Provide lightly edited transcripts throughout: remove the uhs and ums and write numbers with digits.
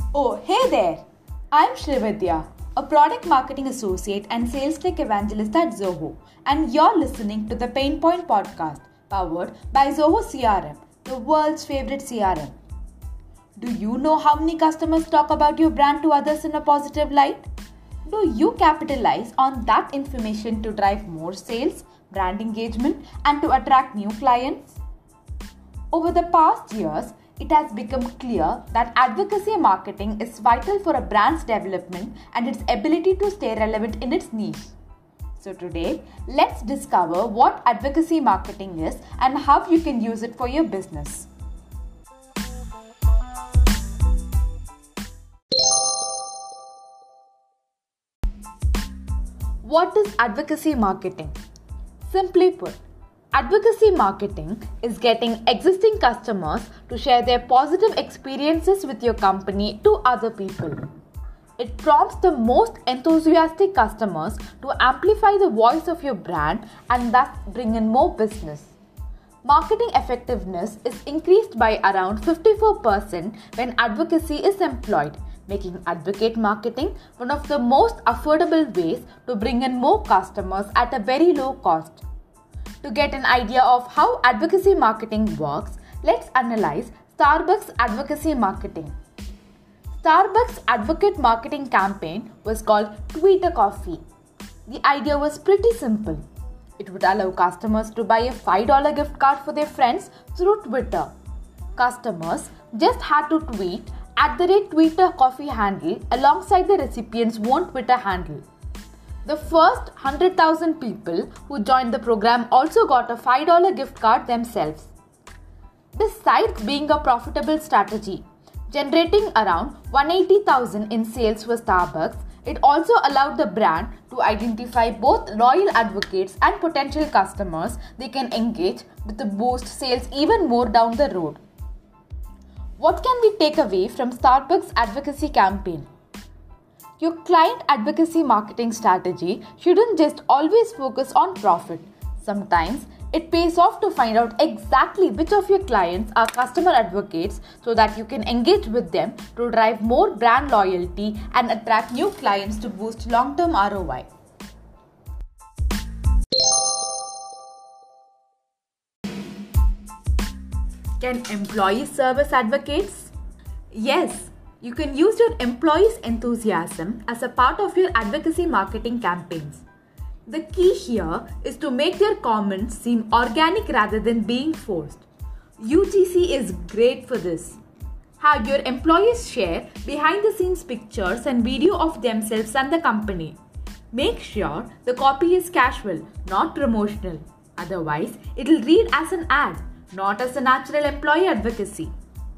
Oh, hey there! I'm Shrividya, a product marketing associate and sales tech evangelist at Zoho, and you're listening to the Pain Point podcast powered by Zoho CRM, the world's favorite CRM. Do you know how many customers talk about your brand to others in a positive light? Do you capitalize on that information to drive more sales, brand engagement, and to attract new clients? Over the past years, it has become clear that advocacy marketing is vital for a brand's development and its ability to stay relevant in its niche. So today, let's discover what advocacy marketing is and how you can use it for your business. What is advocacy marketing? Simply put, advocacy marketing is getting existing customers to share their positive experiences with your company to other people. It prompts the most enthusiastic customers to amplify the voice of your brand and thus bring in more business. Marketing effectiveness is increased by around 54% when advocacy is employed, making advocate marketing one of the most affordable ways to bring in more customers at a very low cost. To get an idea of how advocacy marketing works, let's analyze Starbucks advocacy marketing. Starbucks advocate marketing campaign was called Tweet a Coffee. The idea was pretty simple. It would allow customers to buy a $5 gift card for their friends through Twitter. Customers just had to tweet @TweetACoffee handle alongside the recipient's own Twitter handle. The first 100,000 people who joined the program also got a $5 gift card themselves. Besides being a profitable strategy, generating around $180,000 in sales for Starbucks, it also allowed the brand to identify both loyal advocates and potential customers they can engage with to boost sales even more down the road. What can we take away from Starbucks advocacy campaign? Your client advocacy marketing strategy shouldn't just always focus on profit. Sometimes it pays off to find out exactly which of your clients are customer advocates so that you can engage with them to drive more brand loyalty and attract new clients to boost long-term ROI. Can employees serve as advocates? Yes. You can use your employees' enthusiasm as a part of your advocacy marketing campaigns. The key here is to make their comments seem organic rather than being forced. UGC is great for this. Have your employees share behind-the-scenes pictures and video of themselves and the company. Make sure the copy is casual, not promotional. Otherwise, it'll read as an ad, not as a natural employee advocacy.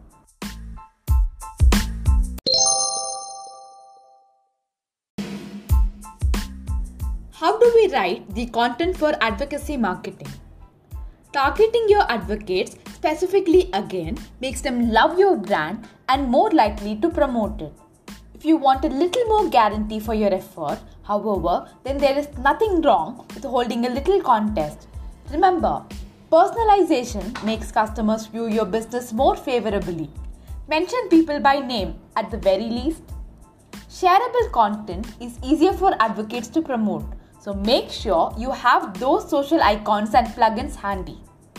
How do we write the content for advocacy marketing? Targeting your advocates specifically again makes them love your brand and more likely to promote it. If you want a little more guarantee for your effort, however, then there is nothing wrong with holding a little contest. Remember, personalization makes customers view your business more favorably. Mention people by name at the very least. Shareable content is easier for advocates to promote. So make sure you have those social icons and plugins handy.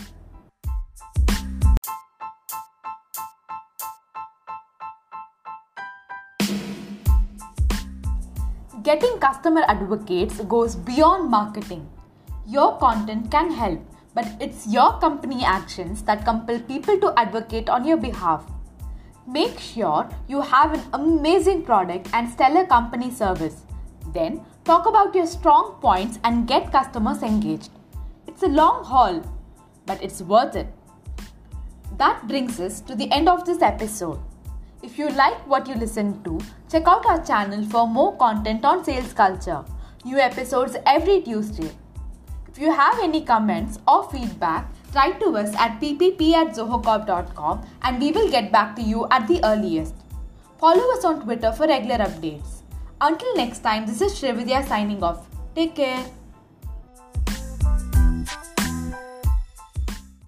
Getting customer advocates goes beyond marketing. Your content can help, but it's your company actions that compel people to advocate on your behalf. Make sure you have an amazing product and stellar company service. Then talk about your strong points and get customers engaged. It's a long haul, but it's worth it. That brings us to the end of this episode. If you like what you listened to, check out our channel for more content on sales culture. New episodes every Tuesday. If you have any comments or feedback, write to us at ppp@zohocorp.com and we will get back to you at the earliest. Follow us on Twitter for regular updates. Until next time, this is Shrividya signing off. Take care.